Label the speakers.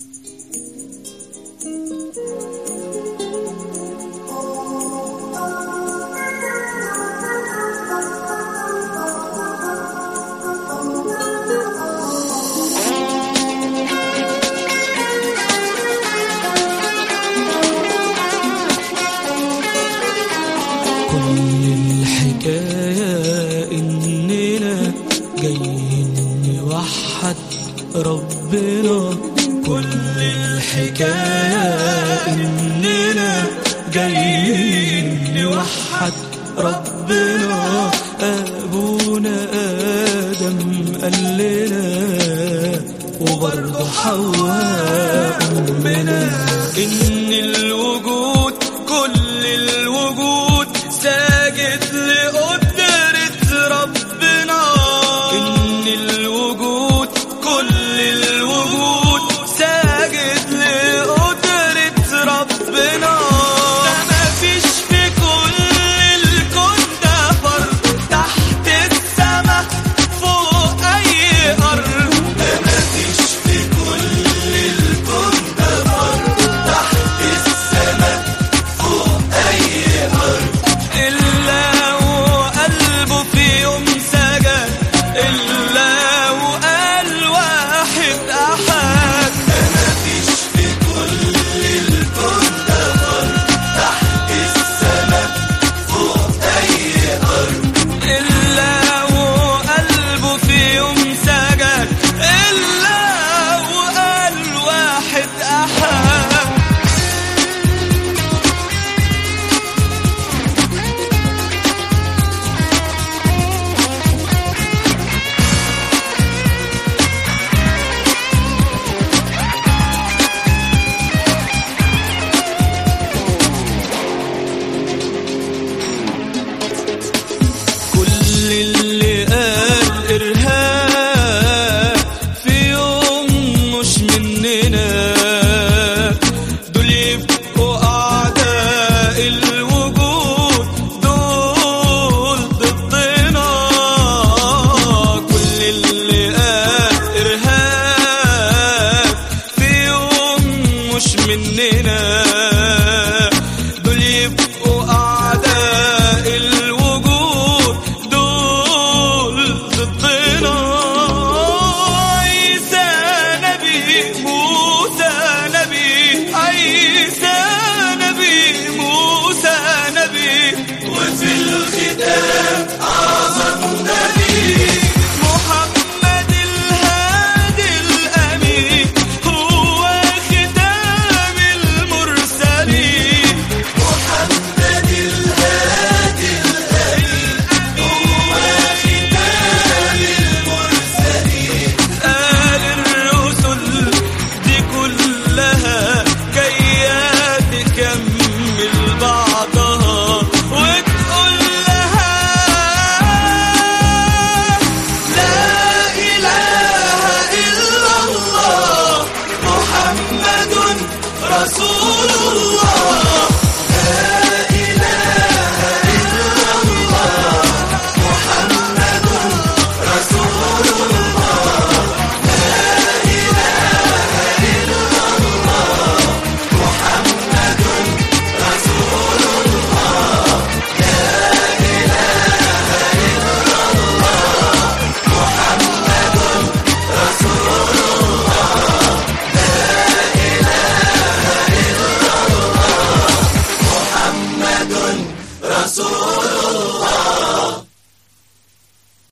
Speaker 1: إننا جايين نوحد ربنا. كل الحكاية إننا جايين نوحد ربنا. أبونا آدم قال لنا وبرضه حواء أمنا إن الوجود كل الوجود ساجد لقدرة ربنا. إن الوجود كل الوجود ساجد لقدرة ربنا. ده مفيش في كل الكون ده فرد تحت السما فوق أي أرض. ده مفيش في كل الكون ده فرد تحت السما فوق أي أرض إلا وقلبه في يوم سجد. إلا وقال واحد أحد. مفيش في كل الكون ده فرد تحت السما فوق أي أرض إلا وقلبه في يوم سجد. إلا وقال واحد أحد. كل اللي قال إرهاب في يوم مش مننا. دول يبقوا أعداء الوجود، دول ضدنا. كل اللي قال إرهاب في يوم مش مننا.